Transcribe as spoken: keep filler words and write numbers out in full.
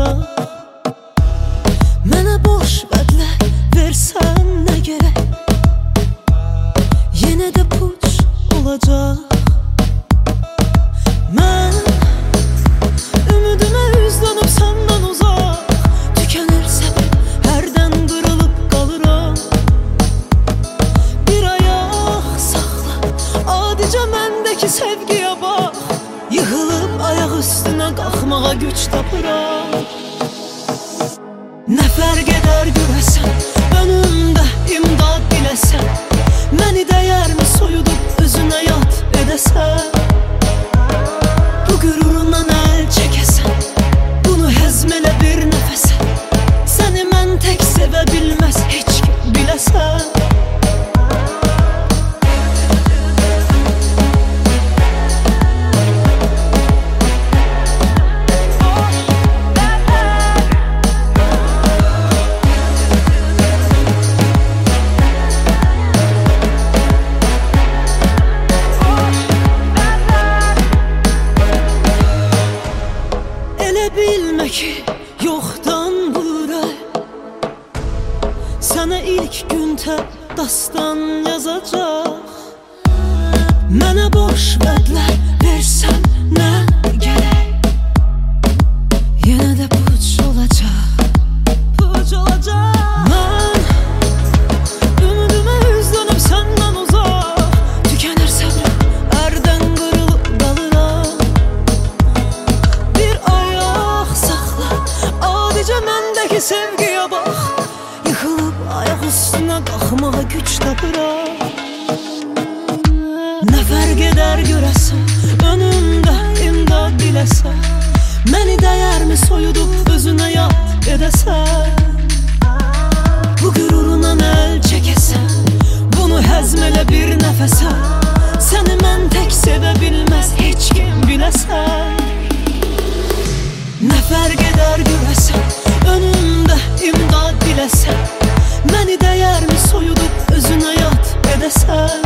qalacaq. Mənə boş vədlər versən nə gərək, yenə də puç olacaq. Mən ümidimə üzlənib səndən uzaq, tükənir səbir, hərdən qırılıb qalıram. Bir ayaq saxla, adicə məndəki sevgiyə bax, yığılıb ayaq üstünə qalxmağa güc tapıram. Nə fərq edər görəsən, önümdə imdad biləsən, məni dəyərmi soyudub özünə yad edəsən. Bu qürurundan əl çəkəsən, bunu həzm elə bir nəfəsə, səni mən tək sevə bilməz heç kim biləsən. Bilmə ki, yoxdan bura sənə ilk gündə dastan yazacaq. Mənə boş vədlər versən nə gərək, yenə də puç olacaq, puç olacaq. Mən ümidimə üzlənib səndən uzaq, tükənir səbrim, ərdən qırılıb qalıram. Bir ayaq saxla, adicə məndəki sevgiyə bax, yıxılıb ayaq üstünə qalxmağa güc tapıram. Nə fərq edər görəsən, önümdə imdad biləsən, məni dəyərmi soyudub özünə yad edəsən. Bu qürurundan əl çəkəsən, bunu həzm elə bir nəfəsə, səni mən tək sevə bilməz heç kim biləsən. Nə fərq edər görəsən, önümdə imdad biləsən, məni dəyərmi soyudub özünə yad edəsən.